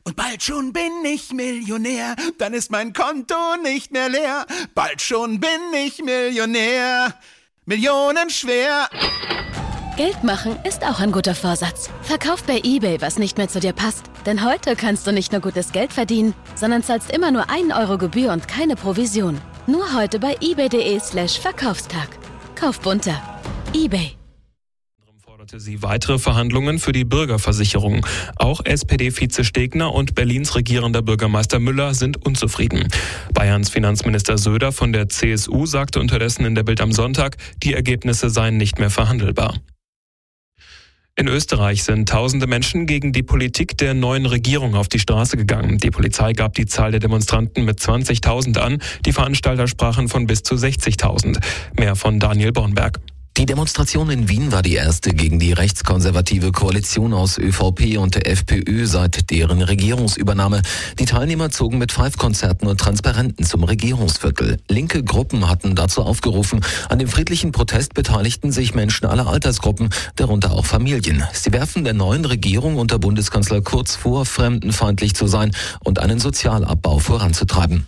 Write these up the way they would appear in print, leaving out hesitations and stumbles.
Und bald schon bin ich Millionär, dann ist mein Konto nicht mehr leer. Bald schon bin ich Millionär, millionenschwer. Geld machen ist auch ein guter Vorsatz. Verkauf bei eBay, was nicht mehr zu dir passt. Denn heute kannst du nicht nur gutes Geld verdienen, sondern zahlst immer nur 1 Euro Gebühr und keine Provision. Nur heute bei ebay.de/Verkaufstag. Kauf bunter. eBay. Forderte sie weitere Verhandlungen für die Bürgerversicherung. Auch SPD-Vize Stegner und Berlins regierender Bürgermeister Müller sind unzufrieden. Bayerns Finanzminister Söder von der CSU sagte unterdessen in der Bild am Sonntag, die Ergebnisse seien nicht mehr verhandelbar. In Österreich sind tausende Menschen gegen die Politik der neuen Regierung auf die Straße gegangen. Die Polizei gab die Zahl der Demonstranten mit 20.000 an. Die Veranstalter sprachen von bis zu 60.000. Mehr von Daniel Bornberg. Die Demonstration in Wien war die erste gegen die rechtskonservative Koalition aus ÖVP und der FPÖ seit deren Regierungsübernahme. Die Teilnehmer zogen mit Pfeifkonzerten und Transparenten zum Regierungsviertel. Linke Gruppen hatten dazu aufgerufen. An dem friedlichen Protest beteiligten sich Menschen aller Altersgruppen, darunter auch Familien. Sie werfen der neuen Regierung unter Bundeskanzler Kurz vor, fremdenfeindlich zu sein und einen Sozialabbau voranzutreiben.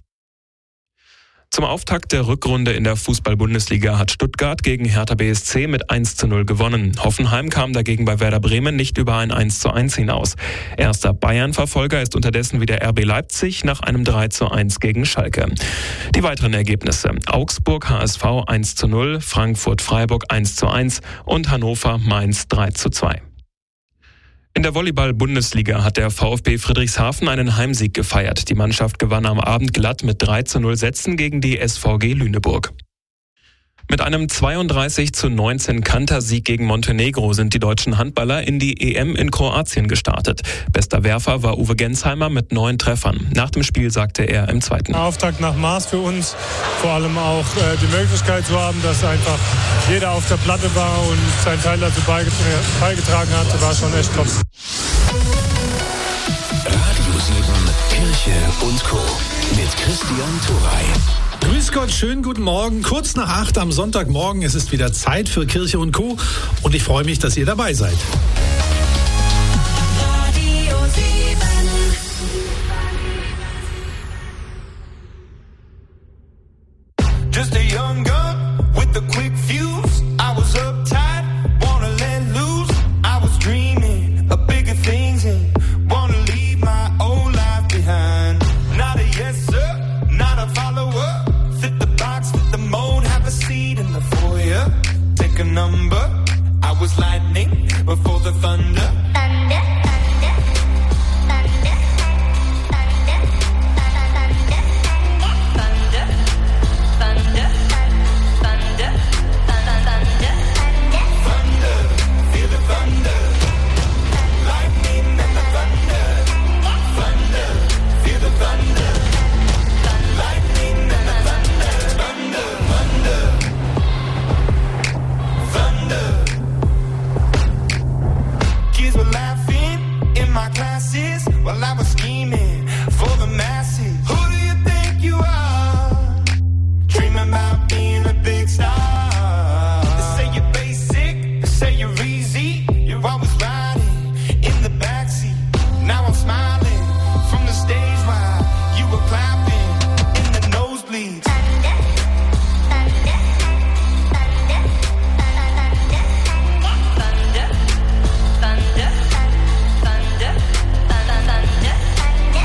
Zum Auftakt der Rückrunde in der Fußball-Bundesliga hat Stuttgart gegen Hertha BSC mit 1:0 gewonnen. Hoffenheim kam dagegen bei Werder Bremen nicht über ein 1:1 hinaus. Erster Bayern-Verfolger ist unterdessen wieder RB Leipzig nach einem 3:1 gegen Schalke. Die weiteren Ergebnisse: Augsburg HSV 1:0, Frankfurt-Freiburg 1:1 und Hannover-Mainz 3:2. In der Volleyball-Bundesliga hat der VfB Friedrichshafen einen Heimsieg gefeiert. Die Mannschaft gewann am Abend glatt mit 3:0 Sätzen gegen die SVG Lüneburg. Mit einem 32:19 Kantersieg gegen Montenegro sind die deutschen Handballer in die EM in Kroatien gestartet. Bester Werfer war Uwe Gensheimer mit 9 Treffern. Nach dem Spiel sagte er im zweiten: Auftakt nach Maß für uns, vor allem auch die Möglichkeit zu haben, dass einfach jeder auf der Platte war und seinen Teil dazu beigetragen hat, war schon echt top. Radio 7, Kirche und Co. mit Christian Thuray. Grüß Gott, schönen guten Morgen. Kurz nach 8 am Sonntagmorgen. Es ist wieder Zeit für Kirche und Co. Und ich freue mich, dass ihr dabei seid. Radio 7. Just a young gun with a quick fuse. I was uptight, wanna let loose. I was dreaming of bigger things and wanna leave my old life behind. Not a yes sir, not a follower. Fit the box, fit the mold, have a seat in the foyer. Take a number. I was lightning before the thunder. Thunder, thunder, thunder, thunder, thunder, thunder, thunder, thunder, thunder, feel the thunder. Lightning and the thunder. Thunder, feel the thunder. Lightning and the thunder. Thunder, thunder, thunder. Kids were laughing in my classes while I was scheming for the masses. Who do you think you are? Dreaming about being a big star. They say you're basic, they say you're easy. You're always riding in the backseat. Now I'm smiling from the stage while you were clapping in the nosebleeds. Thunder, thunder, thunder, thunder, thunder, thunder, thunder, thunder, thunder,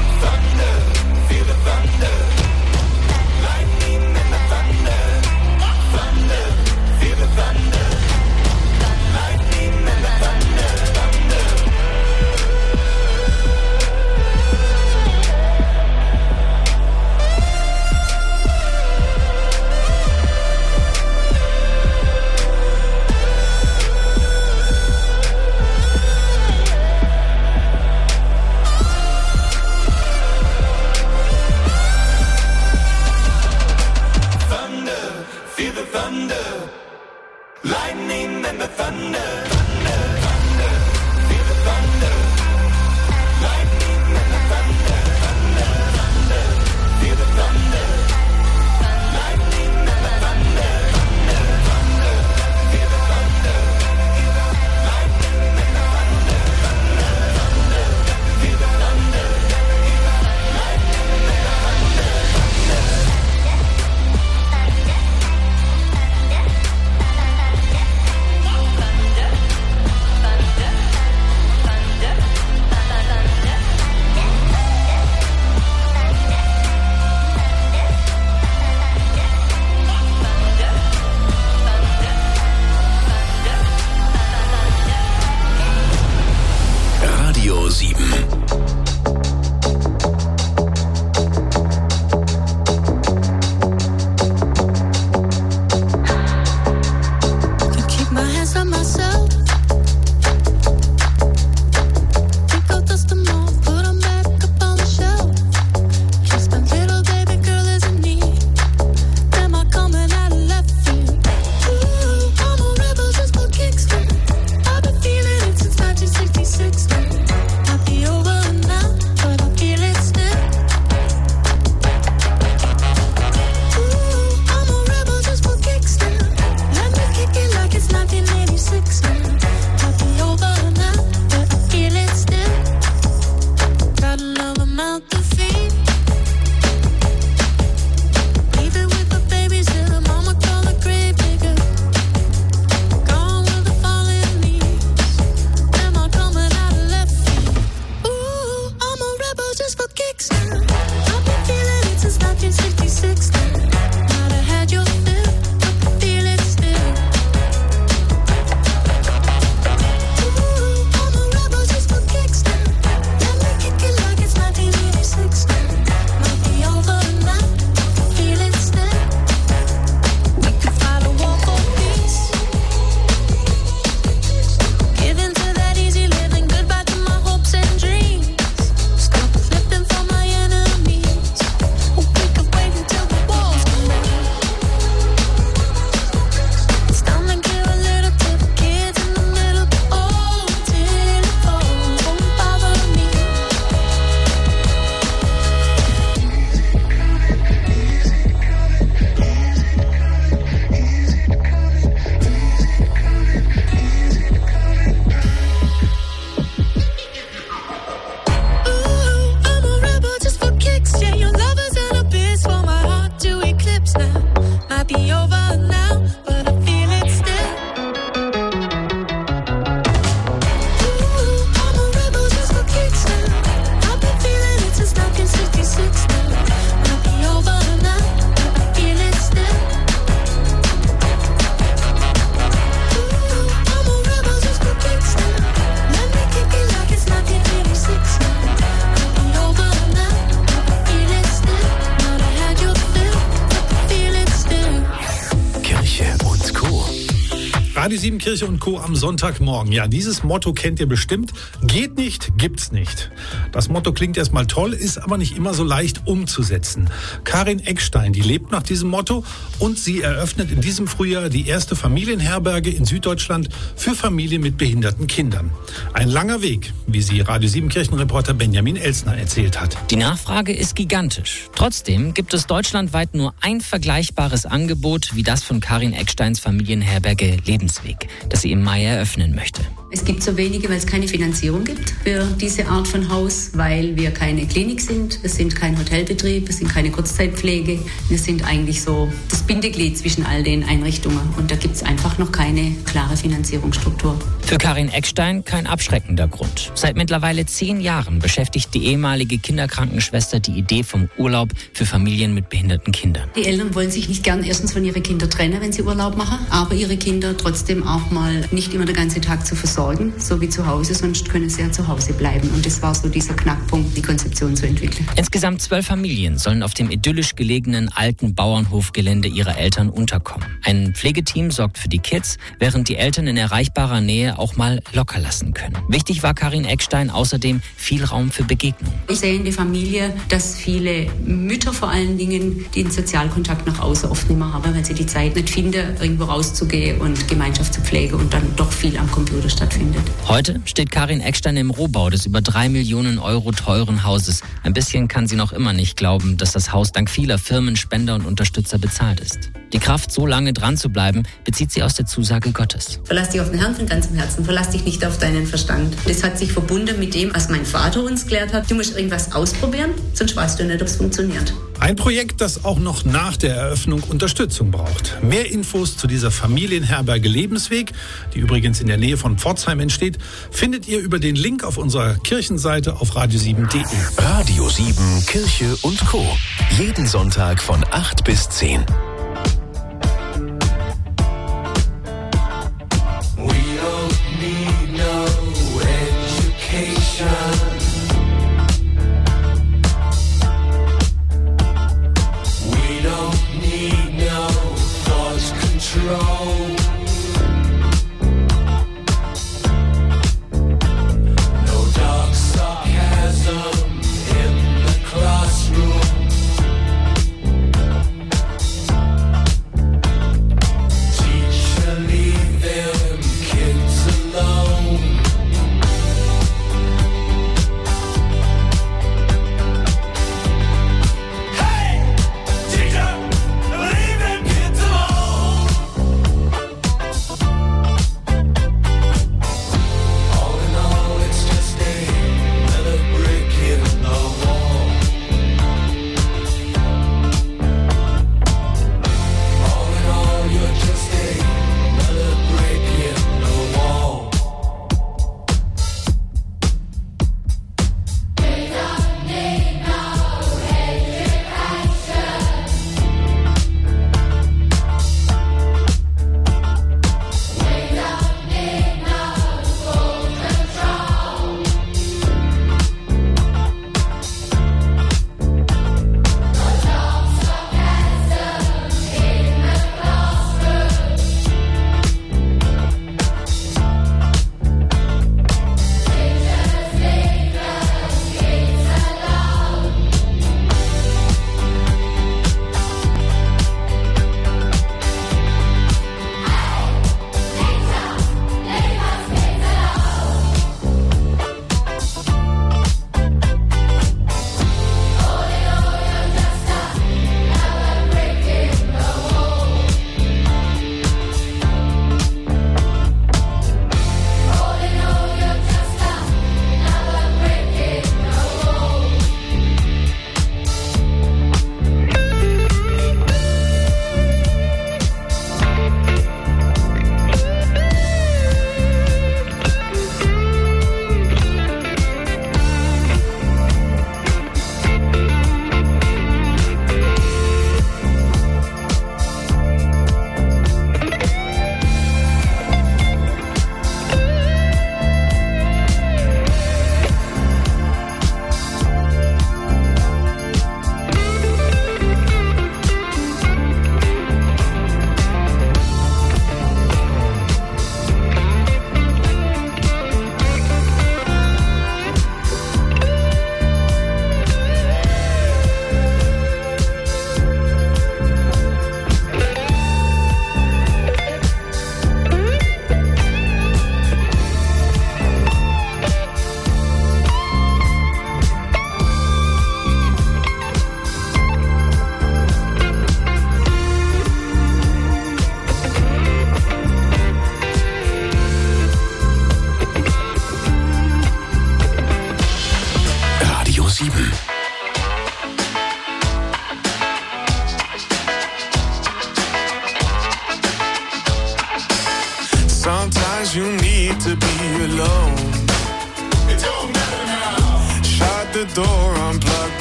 Radio 7 Kirche und Co. am Sonntagmorgen. Ja, dieses Motto kennt ihr bestimmt. Geht nicht, gibt's nicht. Das Motto klingt erstmal toll, ist aber nicht immer so leicht umzusetzen. Karin Eckstein, die lebt nach diesem Motto und sie eröffnet in diesem Frühjahr die erste Familienherberge in Süddeutschland für Familien mit behinderten Kindern. Ein langer Weg, wie sie Radio 7 Kirchenreporter Benjamin Elsner erzählt hat. Die Nachfrage ist gigantisch. Trotzdem gibt es deutschlandweit nur ein vergleichbares Angebot wie das von Karin Ecksteins Familienherberge Lebensweg, das sie im Mai eröffnen möchte. Es gibt so wenige, weil es keine Finanzierung gibt für diese Art von Haus, weil wir keine Klinik sind, wir sind kein Hotelbetrieb, wir sind keine Kurzzeitpflege. Wir sind eigentlich so das Bindeglied zwischen all den Einrichtungen und da gibt es einfach noch keine klare Finanzierungsstruktur. Für Karin Eckstein kein abschreckender Grund. Seit mittlerweile 10 Jahren beschäftigt die ehemalige Kinderkrankenschwester die Idee vom Urlaub für Familien mit behinderten Kindern. Die Eltern wollen sich nicht gern erstens von ihren Kindern trennen, wenn sie Urlaub machen, aber ihre Kinder trotzdem auch mal nicht immer den ganzen Tag zu versorgen, so wie zu Hause, sonst können sie ja zu Hause bleiben. Und das war so dieser Knackpunkt, die Konzeption zu entwickeln. Insgesamt 12 Familien sollen auf dem idyllisch gelegenen alten Bauernhofgelände ihrer Eltern unterkommen. Ein Pflegeteam sorgt für die Kids, während die Eltern in erreichbarer Nähe auch mal locker lassen können. Wichtig war Karin Eckstein außerdem viel Raum für Begegnungen. Ich sehe in der Familie, dass viele Mütter vor allen Dingen den Sozialkontakt nach außen oft nicht mehr haben, weil sie die Zeit nicht finden, irgendwo rauszugehen und Gemeinschaft zu pflegen und dann doch viel am Computer stattfindet. Heute steht Karin Eckstein im Rohbau des über 3 Millionen Euro teuren Hauses. Ein bisschen kann sie noch immer nicht glauben, dass das Haus dank vieler Firmen, Spender und Unterstützer bezahlt ist. Die Kraft, so lange dran zu bleiben, bezieht sie aus der Zusage Gottes. Verlass dich auf den Herrn von ganzem Herzen, verlass dich nicht auf deinen Verstand. Das hat sich verbunden mit dem, was mein Vater uns gelehrt hat. Du musst irgendwas ausprobieren, sonst weißt du nicht, ob es funktioniert. Ein Projekt, das auch noch nach der Eröffnung Unterstützung braucht. Mehr Infos zu dieser Familienherberge Lebensweg, die übrigens in der Nähe von Pforzheim entsteht, findet ihr über den Link auf unserer Kirchenseite auf radio7.de. Radio 7 Kirche und Co. Jeden Sonntag von 8 bis 10.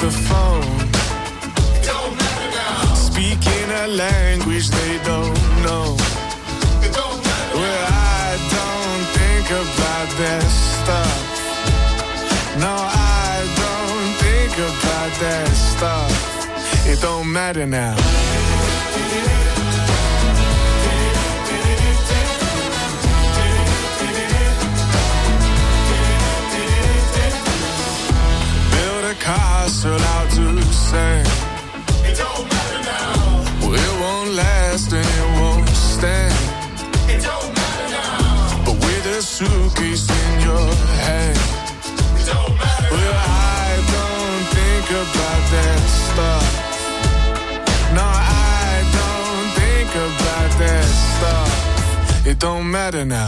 the phone. Don't matter now. Speaking a language they don't know. It don't matter. Well, I don't think about that stuff. No, I don't think about that stuff. It don't matter now. Castle out to sand. It don't matter now. Well, it won't last and it won't stand. It don't matter now. But with a suitcase in your hand. It don't matter. Well, I don't think about that stuff. No, I don't think about that stuff. It don't matter now.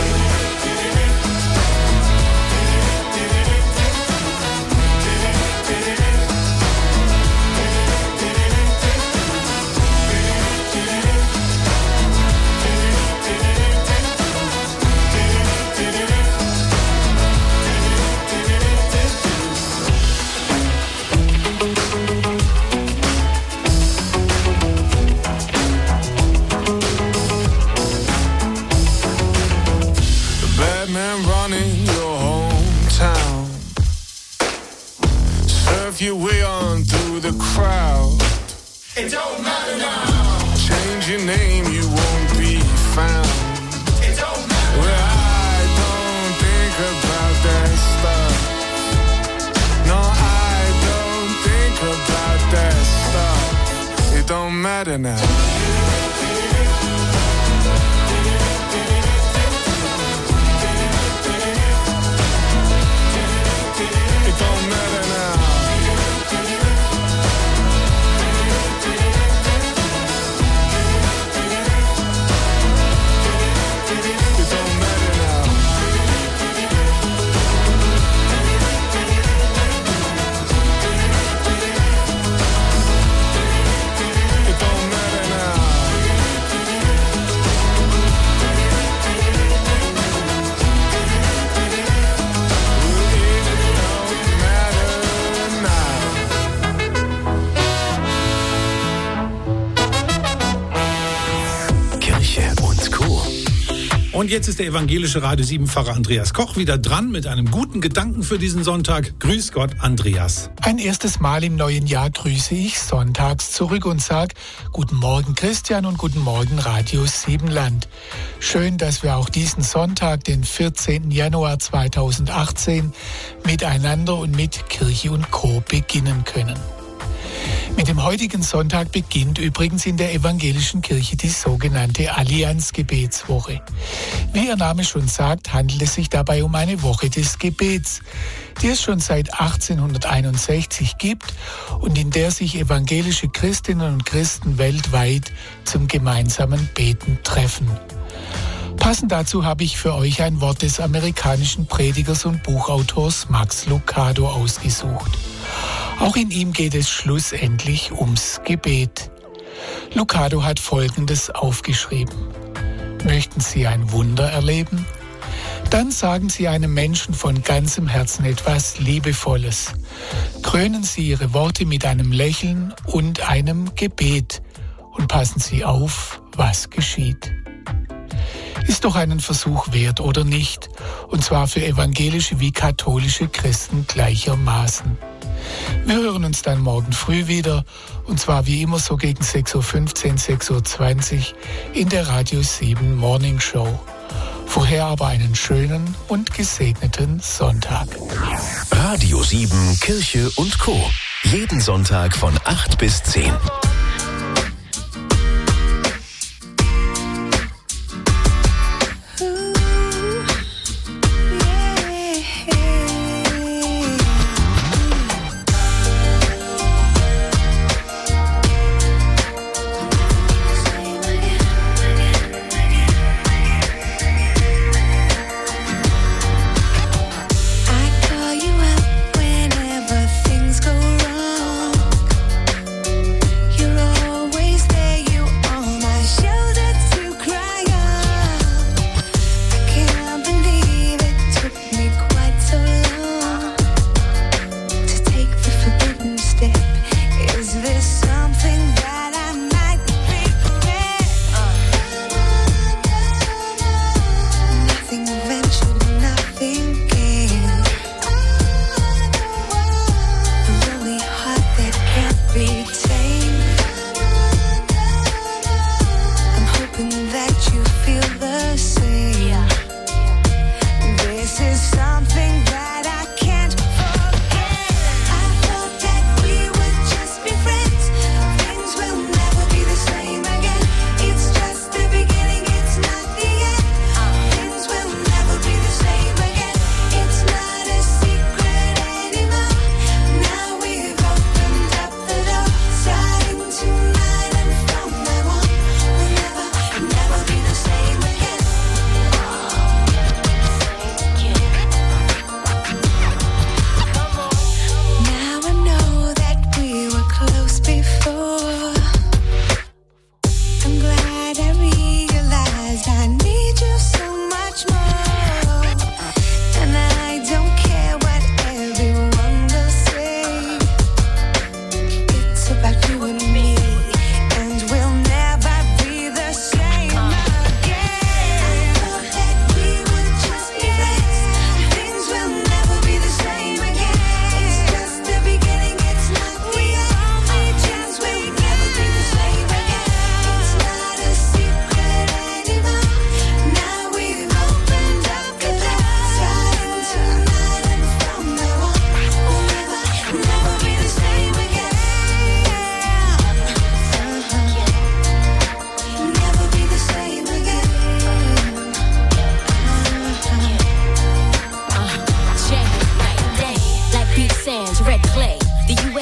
Your way on through the crowd. It don't matter now. Change your name, you won't be found. It don't matter. Well, I don't think about that stuff. No, I don't think about that stuff. It don't matter now. It don't matter now. Und jetzt ist der evangelische Radio 7-Pfarrer Andreas Koch wieder dran mit einem guten Gedanken für diesen Sonntag. Grüß Gott, Andreas. Ein erstes Mal im neuen Jahr grüße ich sonntags zurück und sage Guten Morgen Christian und guten Morgen Radio Siebenland. Schön, dass wir auch diesen Sonntag, den 14. Januar 2018, miteinander und mit Kirche und Co. beginnen können. Mit dem heutigen Sonntag beginnt übrigens in der evangelischen Kirche die sogenannte Allianzgebetswoche. Wie ihr Name schon sagt, handelt es sich dabei um eine Woche des Gebets, die es schon seit 1861 gibt und in der sich evangelische Christinnen und Christen weltweit zum gemeinsamen Beten treffen. Passend dazu habe ich für euch ein Wort des amerikanischen Predigers und Buchautors Max Lucado ausgesucht. Auch in ihm geht es schlussendlich ums Gebet. Lucado hat Folgendes aufgeschrieben. Möchten Sie ein Wunder erleben? Dann sagen Sie einem Menschen von ganzem Herzen etwas Liebevolles. Krönen Sie Ihre Worte mit einem Lächeln und einem Gebet und passen Sie auf, was geschieht. Ist doch einen Versuch wert, oder nicht? Und zwar für evangelische wie katholische Christen gleichermaßen. Wir hören uns dann morgen früh wieder, und zwar wie immer so gegen 6.15 Uhr, 6.20 Uhr in der Radio 7 Morning Show. Vorher aber einen schönen und gesegneten Sonntag. Radio 7 Kirche und Co. Jeden Sonntag von 8 bis 10. You're all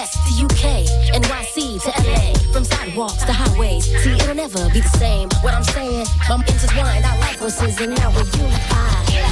US to UK, NYC to LA, from sidewalks to highways. See, it'll never be the same. What I'm saying, I'm intertwined. Our life forces and now we're unified.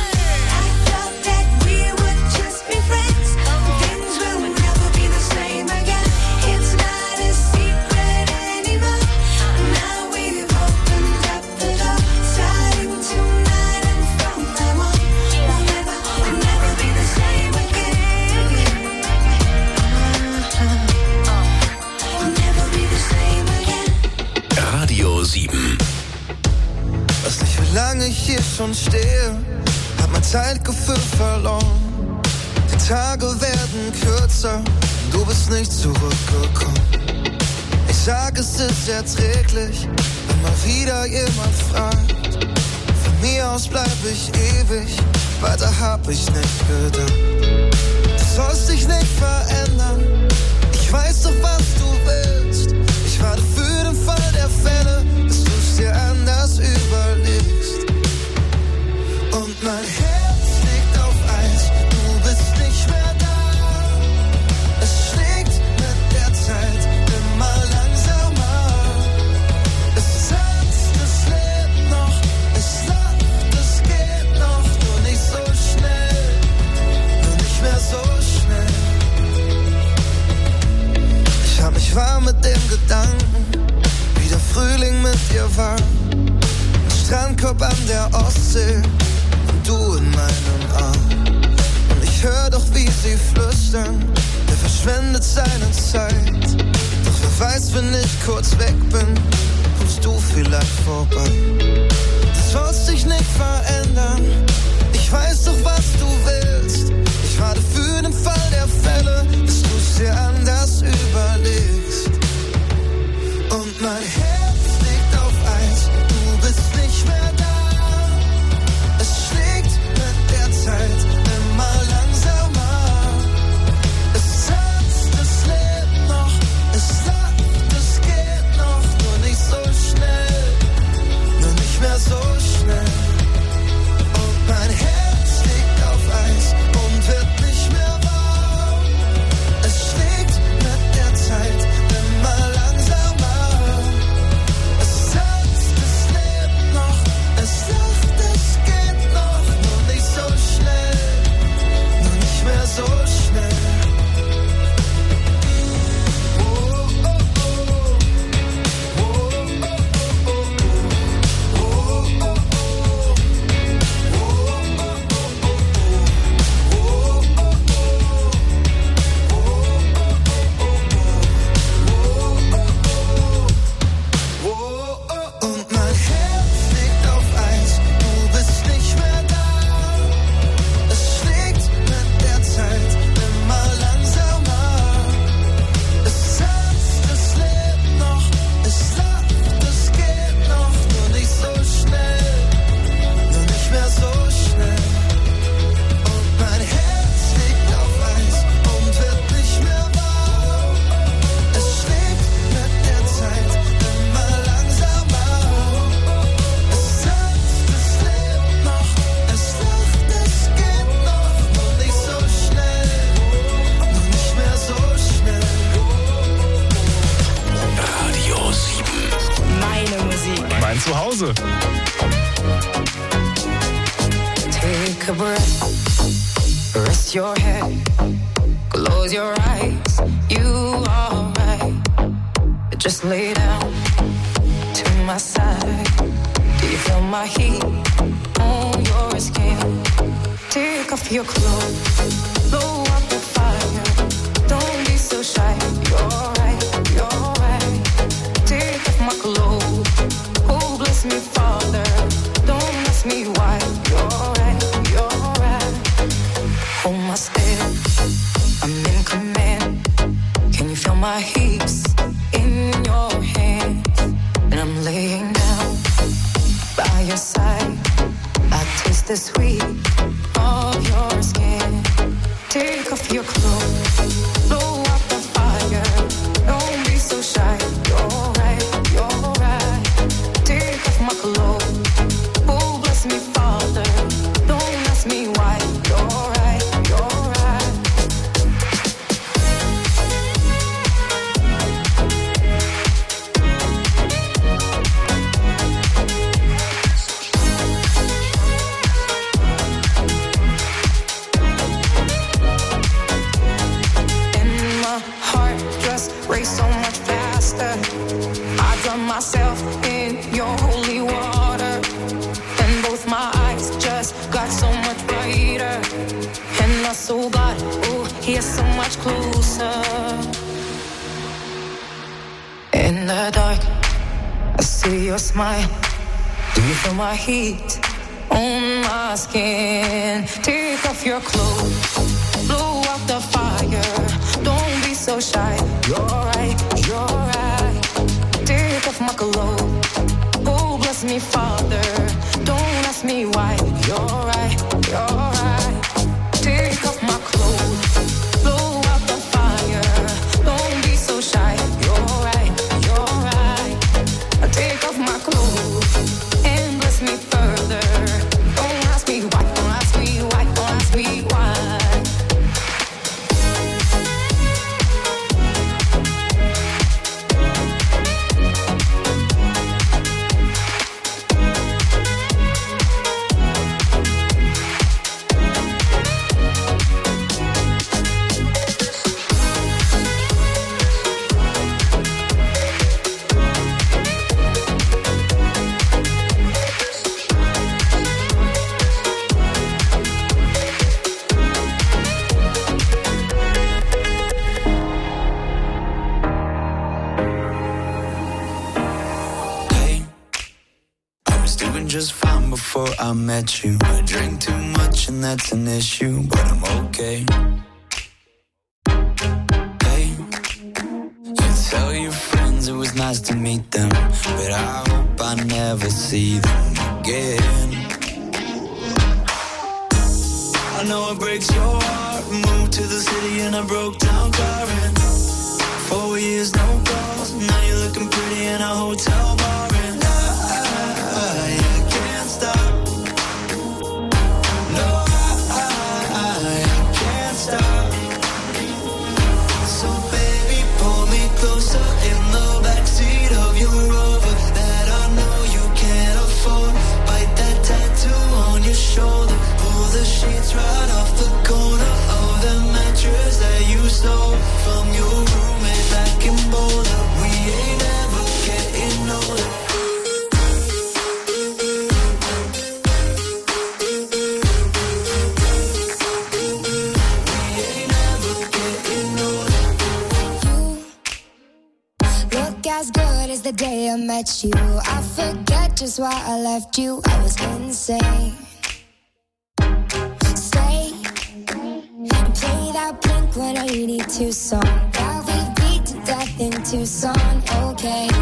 Radio 7. Weiß nicht, wie lange ich hier schon stehe, hab mein Zeitgefühl verloren. Die Tage werden kürzer, du bist nicht zurückgekommen. Ich sag, es ist erträglich, wenn mal wieder jemand fragt. Von mir aus bleib ich ewig, weiter hab ich nicht gedacht. Du sollst dich nicht verändern, ich weiß doch, was du willst. Ich warte für den Fall der Fälle, bis du's dir anders überlegst. Und mein Herz liegt auf Eis, du bist nicht mehr da. Es schlägt mit der Zeit immer langsamer. Es tanzt, es lebt noch, es lacht, es geht noch, nur nicht so schnell, nur nicht mehr so schnell. Ich hab mich warm mit dem Gedanken, wie der Frühling mit dir war. Ein Strandkorb an der Ostsee und du in meinem Arm. Und ich hör doch, wie sie flüstern, der verschwendet seine Zeit. Doch wer weiß, wenn ich kurz weg bin, kommst du vielleicht vorbei. Du sollst dich nicht verändern, ich weiß doch, was du willst. Ich warte für den Fall der Fälle, bis du's dir anders überlegst. Und mein Herz liegt auf Eis, du bist nicht mehr da. Es schlägt mit der Zeit immer langsamer. Es tanzt, es lebt noch, es lacht, es geht noch, nur nicht so schnell, nur nicht mehr so schnell. Und mein Herz liegt auf Eis und wird nicht mehr warm. Es schlägt mit der Zeit immer langsamer. Es tanzt, es lebt noch, es lacht, es geht noch, nur nicht so schnell, nur nicht mehr so schnell. Und mein Herz liegt auf Eis, du bist nicht mehr da. Es schlägt mit der Zeit immer langsamer. Es tanzt, es lebt noch, es lacht, es geht noch, nur nicht so schnell, nur nicht mehr so schnell. Und mein Herz liegt auf Eis und wird nicht mehr warm. Es schlägt mit der Zeit immer langsamer. Es tanzt, es lebt noch, es lacht, es geht noch, nur nicht so schnell, nur nicht mehr so schnell. Radio 7. Meine Musik. Mein Zuhause. Take a breath, rest your head, close your eyes, you are right. Just lay down to my side. Do you feel my heat on your skin? Take off your clothes, blow up the fire. Don't be so shy, you're right, you're right. Take off my clothes, oh bless me Father. Don't ask me why, you're right, you're right. Hold my step, I'm in command. Can you feel my hips in your hands? And I'm laying down by your side. I taste the sweet of your skin. Take off your clothes, blow up the fire. Don't be so shy, you're right, you're right. Take off my clothes, oh bless me Father. Don't ask me why, you're right, you're right. so God, oh, he is so much closer. In the dark, I see your smile. Do you feel my heat on my skin? Take off your clothes, blow out the fire. Don't be so shy. You're right, you're right. Take off my clothes. Oh, bless me, Father. Don't ask me why. You're right, you're right. Take off my clothes, blow out the fire. Don't be so shy. You're right, you're right. Take off my clothes and bless me further. Don't ask me why, don't ask me why, don't ask me why. Just fine before I met you. I drink too much and that's an issue, but I'm okay. Hey, you tell your friends it was nice to meet them, but I hope I never see them again. I know it breaks your heart. Moved to the city in a broke down car and 4 years no calls. Now you're looking pretty in a hotel bar and I can't stop. No, I can't stop. So baby, pull me closer in the backseat of your Rover that I know you can't afford. Bite that tattoo on your shoulder. Pull the sheets right off the corner of the mattress that you stole from your roommate back in Boulder. We ain't ever getting older. As good as the day I met you. I forget just why I left you. I was insane. Stay and play that Blink-182 song that we beat to death in Tucson. Okay.